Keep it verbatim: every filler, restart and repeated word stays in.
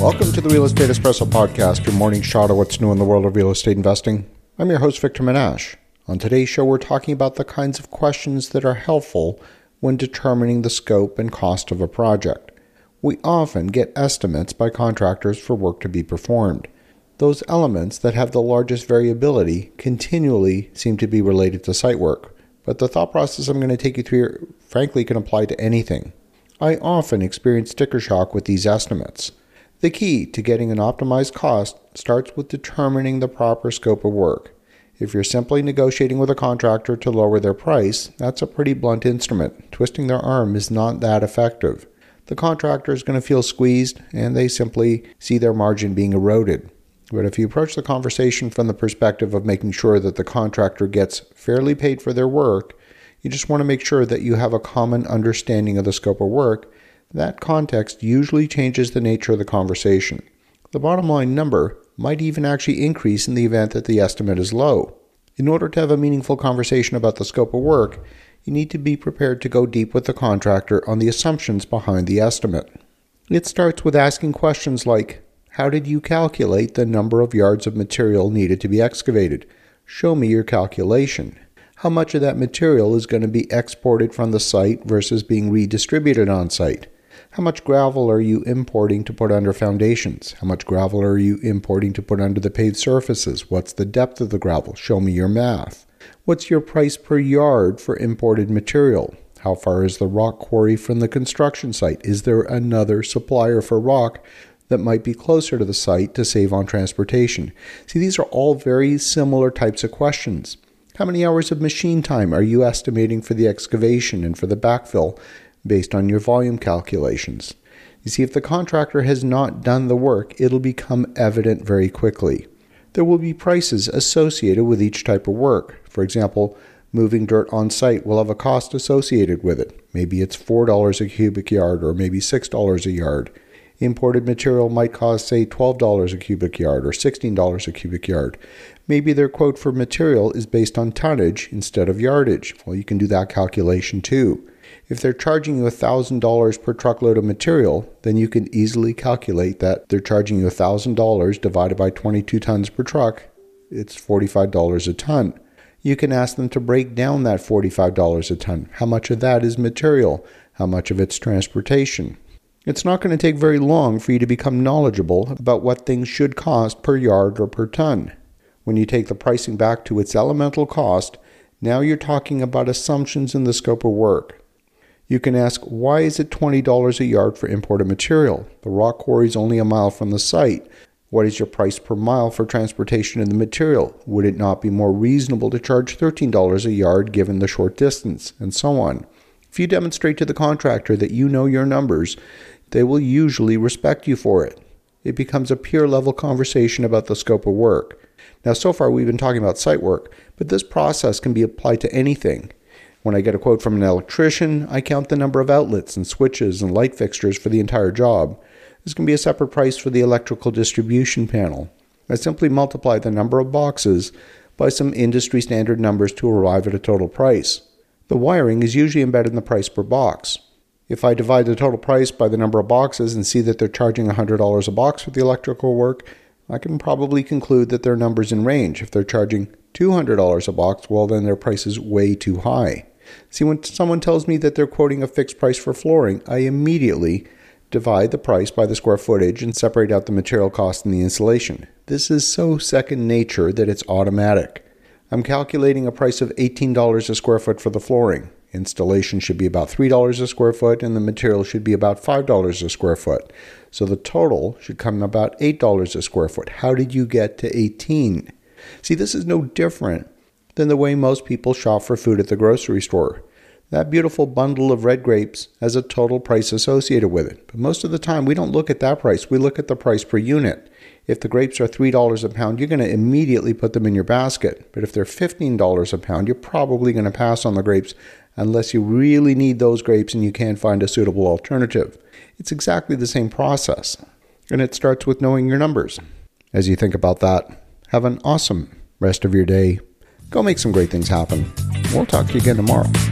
Welcome to the Real Estate Espresso Podcast, your morning shot of what's new in the world of real estate investing. I'm your host, Victor Menashe. On today's show, we're talking about the kinds of questions that are helpful when determining the scope and cost of a project. We often get estimates by contractors for work to be performed. Those elements that have the largest variability continually seem to be related to site work, but the thought process I'm going to take you through here, frankly, can apply to anything. I often experience sticker shock with these estimates. The key to getting an optimized cost starts with determining the proper scope of work. If you're simply negotiating with a contractor to lower their price, that's a pretty blunt instrument. Twisting their arm is not that effective. The contractor is going to feel squeezed, and they simply see their margin being eroded. But if you approach the conversation from the perspective of making sure that the contractor gets fairly paid for their work, you just want to make sure that you have a common understanding of the scope of work. That context usually changes the nature of the conversation. The bottom line number might even actually increase in the event that the estimate is low. In order to have a meaningful conversation about the scope of work, you need to be prepared to go deep with the contractor on the assumptions behind the estimate. It starts with asking questions like, how did you calculate the number of yards of material needed to be excavated? Show me your calculation. How much of that material is going to be exported from the site versus being redistributed on site? How much gravel are you importing to put under foundations? How much gravel are you importing to put under the paved surfaces? What's the depth of the gravel? Show me your math. What's your price per yard for imported material? How far is the rock quarry from the construction site? Is there another supplier for rock that might be closer to the site to save on transportation? See, these are all very similar types of questions. How many hours of machine time are you estimating for the excavation and for the backfill based on your volume calculations? You see, if the contractor has not done the work, it'll become evident very quickly. There will be prices associated with each type of work. For example, moving dirt on site will have a cost associated with it. Maybe it's four dollars a cubic yard or maybe six dollars a yard. Imported material might cost, say, twelve dollars a cubic yard or sixteen dollars a cubic yard. Maybe their quote for material is based on tonnage instead of yardage. Well, you can do that calculation too. If they're charging you one thousand dollars per truckload of material, then you can easily calculate that they're charging you one thousand dollars divided by twenty-two tons per truck. It's forty-five dollars a ton. You can ask them to break down that forty-five dollars a ton. How much of that is material? How much of it's transportation? It's not going to take very long for you to become knowledgeable about what things should cost per yard or per ton. When you take the pricing back to its elemental cost, now you're talking about assumptions in the scope of work. You can ask, why is it twenty dollars a yard for imported material? The rock quarry is only a mile from the site. What is your price per mile for transportation of the material? Would it not be more reasonable to charge thirteen dollars a yard given the short distance? And so on. If you demonstrate to the contractor that you know your numbers, they will usually respect you for it. It becomes a peer-level conversation about the scope of work. Now, so far we've been talking about site work, but this process can be applied to anything. When I get a quote from an electrician, I count the number of outlets and switches and light fixtures for the entire job. This can be a separate price for the electrical distribution panel. I simply multiply the number of boxes by some industry standard numbers to arrive at a total price. The wiring is usually embedded in the price per box. If I divide the total price by the number of boxes and see that they're charging one hundred dollars a box for the electrical work, I can probably conclude that their number's in range. If they're charging two hundred dollars a box, well, then their price is way too high. See, when someone tells me that they're quoting a fixed price for flooring, I immediately divide the price by the square footage and separate out the material cost and the installation. This is so second nature that it's automatic. I'm calculating a price of eighteen dollars a square foot for the flooring. Installation should be about three dollars a square foot, and the material should be about five dollars a square foot. So the total should come about eight dollars a square foot. How did you get to eighteen? See, this is no different than the way most people shop for food at the grocery store. That beautiful bundle of red grapes has a total price associated with it. But most of the time, we don't look at that price. We look at the price per unit. If the grapes are three dollars a pound, you're going to immediately put them in your basket. But if they're fifteen dollars a pound, you're probably going to pass on the grapes unless you really need those grapes and you can't find a suitable alternative. It's exactly the same process. And it starts with knowing your numbers. As you think about that, have an awesome rest of your day. Go make some great things happen. We'll talk to you again tomorrow.